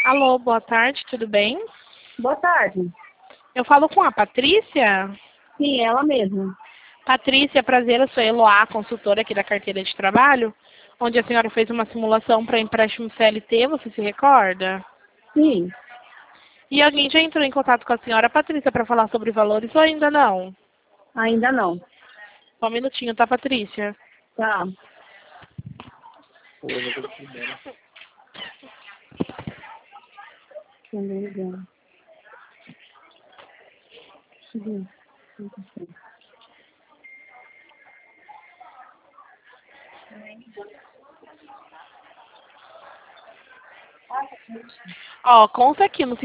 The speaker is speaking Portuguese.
Alô, boa tarde, tudo bem? Boa tarde. Eu falo com a Patrícia. Sim, ela mesma. Patrícia, prazer, eu sou Eloá, consultora aqui da carteira de trabalho, onde a senhora fez uma simulação para empréstimo CLT, você se recorda? Sim, E alguém já entrou em contato com a senhora Patrícia para falar sobre valores ou ainda não? ainda não. Só um minutinho, tá, Patrícia? Tá. Ó, conta aqui no